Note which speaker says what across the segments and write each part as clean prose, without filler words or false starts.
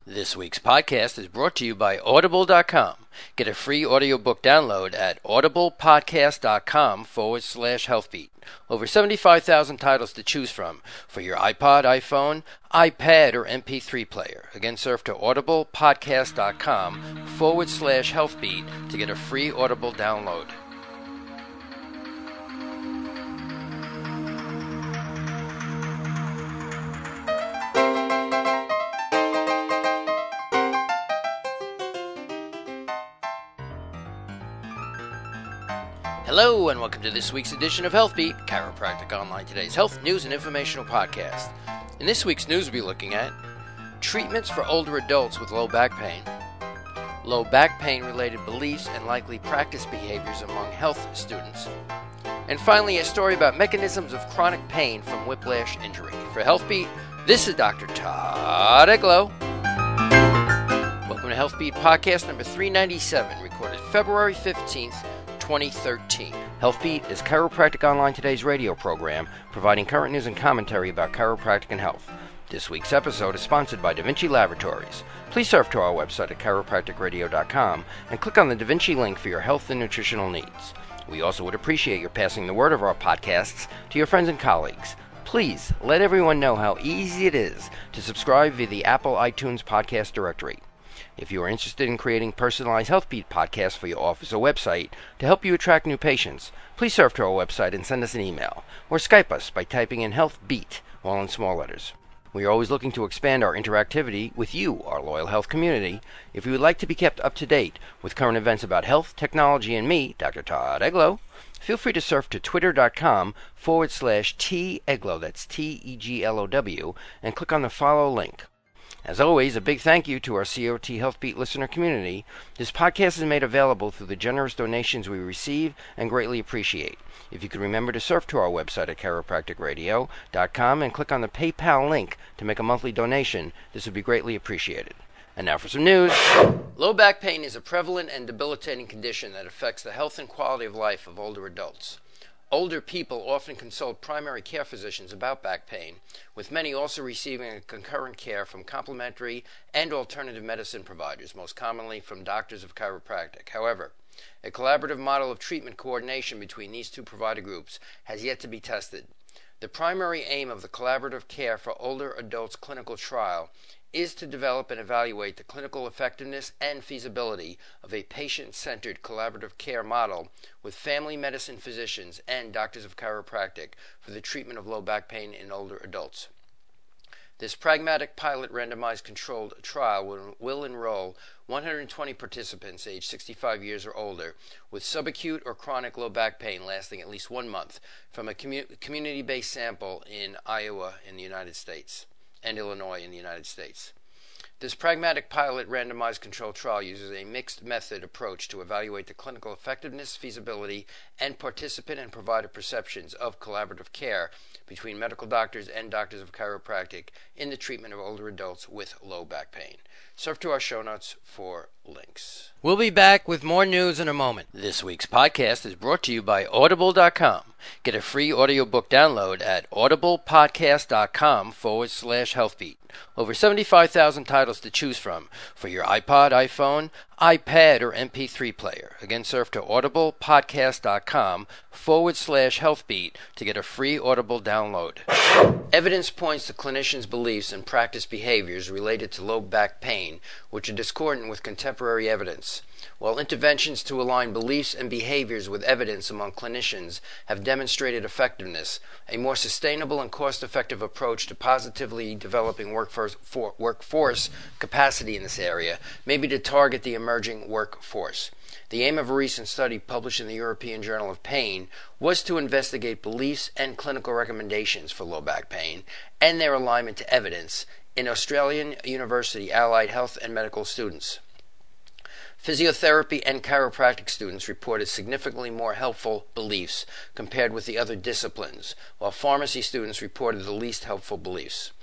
Speaker 1: This week's podcast is brought to you by Audible.com. Get a free audiobook download at audiblepodcast.com/healthbeat. Over 75,000 titles to choose from for your iPod, iPhone, iPad, or MP3 player. Again, surf to audiblepodcast.com/healthbeat to get a free Audible download. Hello and welcome to this week's edition of HealthBeat, Chiropractic Online Today's health, news, and informational podcast. In this week's news, we'll be looking at treatments for older adults with low back pain, low back pain related beliefs and likely practice behaviors among health students, and finally a story about mechanisms of chronic pain from whiplash injury. For HealthBeat, this is Dr. Todd Eglow. Welcome to HealthBeat Podcast number 397, recorded February 15th, 2013. HealthBeat is Chiropractic Online Today's radio program, providing current news and commentary about chiropractic and health. This week's episode is sponsored by Da Vinci Laboratories. Please surf to our website at chiropracticradio.com and click on the Da Vinci link for your health and nutritional needs. We also would appreciate your passing the word of our podcasts to your friends and colleagues. Please let everyone know how easy it is to subscribe via the Apple iTunes podcast directory. If you are interested in creating personalized HealthBeat podcasts for your office or website to help you attract new patients, please surf to our website and send us an email, or Skype us by typing in HealthBeat, all in small letters. We are always looking to expand our interactivity with you, our loyal health community. If you would like to be kept up to date with current events about health, technology, and me, Dr. Todd Eglow, feel free to surf to twitter.com/TEglow, that's TEGLOW, and click on the follow link. As always, a big thank you to our COT HealthBeat listener community. This podcast is made available through the generous donations we receive and greatly appreciate. If you could remember to surf to our website at chiropracticradio.com and click on the PayPal link to make a monthly donation, this would be greatly appreciated. And now for some news. Low back pain is a prevalent and debilitating condition that affects the health and quality of life of older adults. Older people often consult primary care physicians about back pain, with many also receiving concurrent care from complementary and alternative medicine providers, most commonly from doctors of chiropractic. However, a collaborative model of treatment coordination between these two provider groups has yet to be tested. The primary aim of the collaborative care for older adults clinical trial is to develop and evaluate the clinical effectiveness and feasibility of a patient-centered collaborative care model with family medicine physicians and doctors of chiropractic for the treatment of low back pain in older adults. This pragmatic pilot randomized controlled trial will enroll 120 participants aged 65 years or older with subacute or chronic low back pain lasting at least 1 month from a community-based sample in Iowa in the United States and Illinois in the United States. This pragmatic pilot randomized controlled trial uses a mixed method approach to evaluate the clinical effectiveness, feasibility, and participant and provider perceptions of collaborative care between medical doctors and doctors of chiropractic in the treatment of older adults with low back pain. Surf to our show notes for links. We'll be back with more news in a moment. This week's podcast is brought to you by Audible.com. Get a free audiobook download at audiblepodcast.com/healthbeat. Over 75,000 titles to choose from for your iPod, iPhone, iPad, or MP3 player. Again, surf to audiblepodcast.com/healthbeat to get a free Audible download. Evidence points to clinicians' beliefs and practice behaviors related to low back pain, which are discordant with contemporary evidence. While interventions to align beliefs and behaviors with evidence among clinicians have demonstrated effectiveness, a more sustainable and cost-effective approach to positively developing workforce capacity in this area may be to target the emerging workforce. The aim of a recent study published in the European Journal of Pain was to investigate beliefs and clinical recommendations for low back pain and their alignment to evidence in Australian University allied health and medical students. Physiotherapy and chiropractic students reported significantly more helpful beliefs compared with the other disciplines, while pharmacy students reported the least helpful beliefs.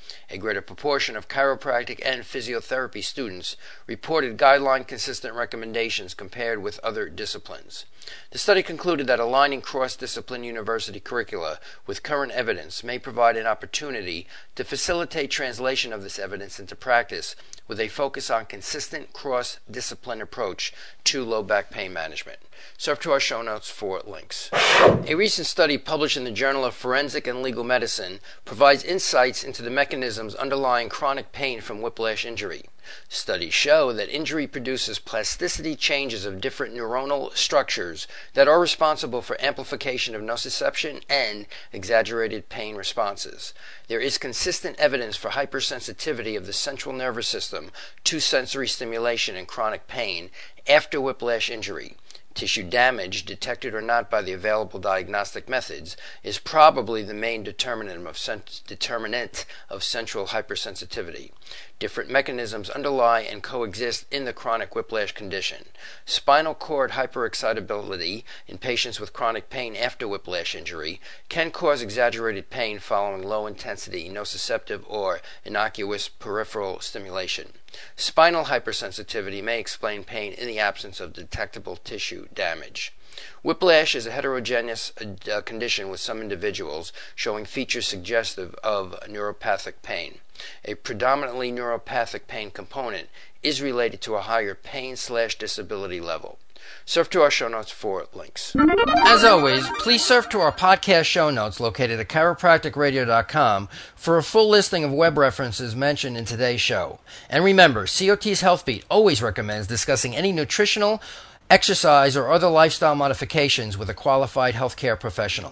Speaker 1: A greater proportion of chiropractic and physiotherapy students reported guideline-consistent recommendations compared with other disciplines. The study concluded that aligning cross-discipline university curricula with current evidence may provide an opportunity to facilitate translation of this evidence into practice with a focus on consistent cross-discipline approach to low back pain management. Surf to our show notes for links. A recent study published in the Journal of Forensic and Legal Medicine provides insights into the mechanisms underlying chronic pain from whiplash injury. Studies show that injury produces plasticity changes of different neuronal structures that are responsible for amplification of nociception and exaggerated pain responses. There is consistent evidence for hypersensitivity of the central nervous system to sensory stimulation in chronic pain after whiplash injury. Tissue damage, detected or not by the available diagnostic methods, is probably the main determinant of central hypersensitivity. Different mechanisms underlie and coexist in the chronic whiplash condition. Spinal cord hyperexcitability in patients with chronic pain after whiplash injury can cause exaggerated pain following low-intensity nociceptive or innocuous peripheral stimulation. Spinal hypersensitivity may explain pain in the absence of detectable tissue damage. Whiplash is a heterogeneous condition with some individuals showing features suggestive of neuropathic pain. A predominantly neuropathic pain component is related to a higher pain/disability level. Surf to our show notes for links. As always, please surf to our podcast show notes located at chiropracticradio.com for a full listing of web references mentioned in today's show. And remember, COT's HealthBeat always recommends discussing any nutritional, exercise, or other lifestyle modifications with a qualified healthcare professional.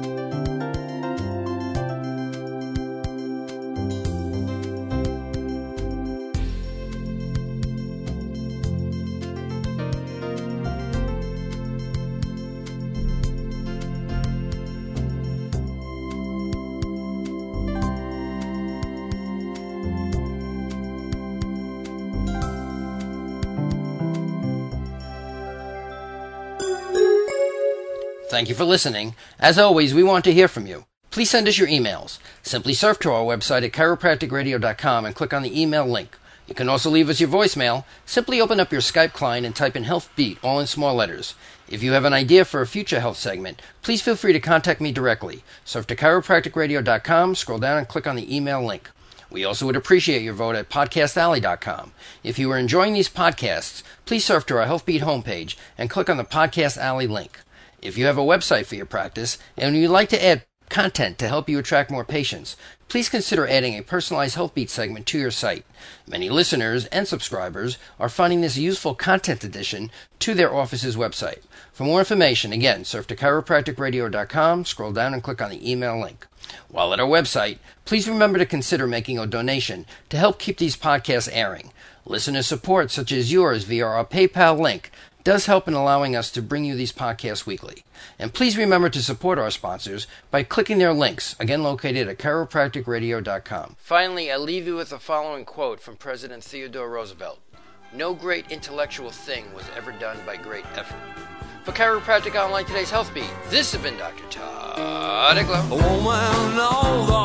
Speaker 1: Thank you for listening. As always, we want to hear from you. Please send us your emails. Simply surf to our website at chiropracticradio.com and click on the email link. You can also leave us your voicemail. Simply open up your Skype client and type in HealthBeat, all in small letters. If you have an idea for a future health segment, please feel free to contact me directly. Surf to chiropracticradio.com, scroll down and click on the email link. We also would appreciate your vote at podcastalley.com. If you are enjoying these podcasts, please surf to our HealthBeat homepage and click on the Podcast Alley link. If you have a website for your practice and you'd like to add content to help you attract more patients, please consider adding a personalized HealthBeat segment to your site. Many listeners and subscribers are finding this useful content addition to their office's website. For more information, again, surf to chiropracticradio.com, scroll down and click on the email link. While at our website, please remember to consider making a donation to help keep these podcasts airing. Listener support, such as yours via our PayPal link, does help in allowing us to bring you these podcasts weekly. And please remember to support our sponsors by clicking their links, again located at chiropracticradio.com. Finally, I leave you with the following quote from President Theodore Roosevelt. No great intellectual thing was ever done by great effort. For Chiropractic Online, today's HealthBeat, this has been Dr. Todd Eglow.